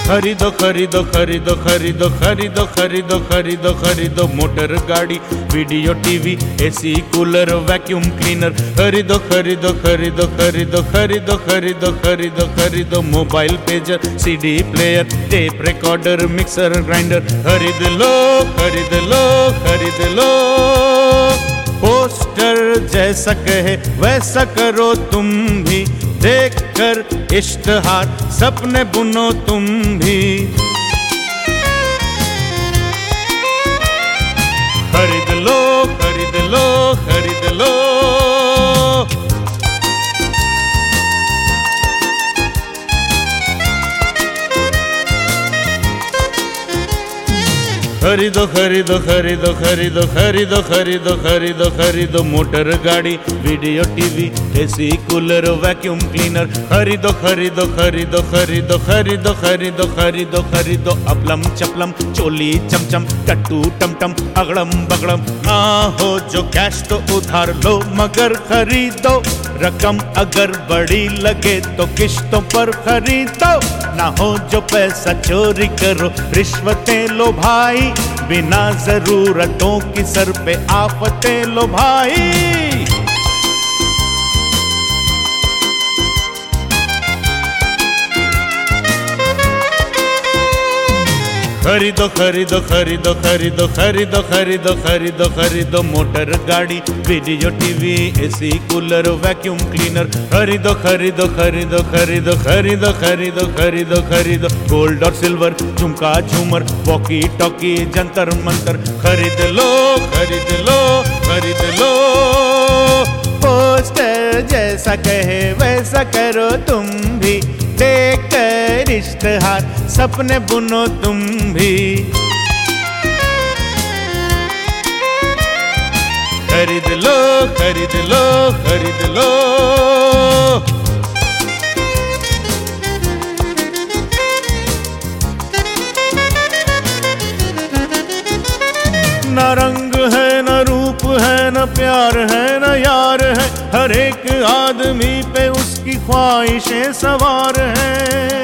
खरीदो खरीदो खरीदो खरीदो खरीदो खरीदो खरीदो खरीदो मोटर गाड़ी, video TV, AC, cooler, vacuum cleaner. खरीदो खरीदो खरीदो खरीदो खरीदो खरीदो खरीदो खरीदो mobile pager, CD player, tape recorder, mixer grinder. खरीद लो खरीद लो खरीद लो। पोस्टर जैसा कहे वैसा करो तुम भी, देखकर इश्तहार सपने बुनो तुम भी। खरीद लो खरीद लो खरीद लो। खरीदो खरीदो खरीदो खरीदो खरीदो खरीदो खरीदो खरीदो मोटर गाड़ी, video TV, AC, cooler, vacuum cleaner. खरीदो खरीदो खरीदो खरीदो खरीदो खरीदो खरीदो खरीदो अपलम चपलम, चोली चमचम, टट्टू टमटम, अगड़म बगड़म। ना हो जो कैश तो उधार लो मगर खरीदो, रकम अगर बड़ी लगे तो किश्तों पर खरीदो। ना हो जो पैसा चोरी करो रिश्वतें लो भाई, बिना जरूरतों की सर पे आफतें लो भाई। खरीदो खरीदो खरीदो खरीदो खरीदो खरीदो खरीदो खरीदो मोटर गाड़ी, video TV, AC, cooler, vacuum cleaner. खरीदो खरीदो खरीदो खरीदो खरीदो खरीदो खरीदो खरीदो गोल्ड और सिल्वर, झुमका झूमर, वॉकी टॉकी, जंतर मंतर। खरीद लो खरीद लो खरीद लो। पोस्टर जैसा कहे वैसा करो तुम भी, देखकर इश्तहार सपने बुनो तुम भी। खरीद लो खरीद लो खरीद लो। न रंग है न रूप है न प्यार है न यार है, हर एक आदमी पे उसकी ख्वाहिशें सवार हैं।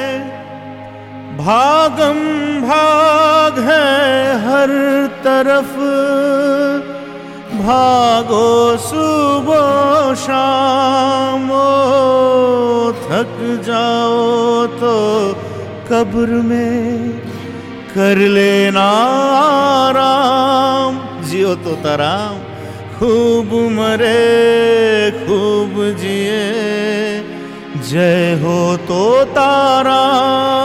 भागम भाग है हर तरफ, भागो सुबह शाम। थक जाओ तो कब्र में कर लेना आराम। जियो तो तराम, खूब मरे खूब जिए, जय हो तो तारा।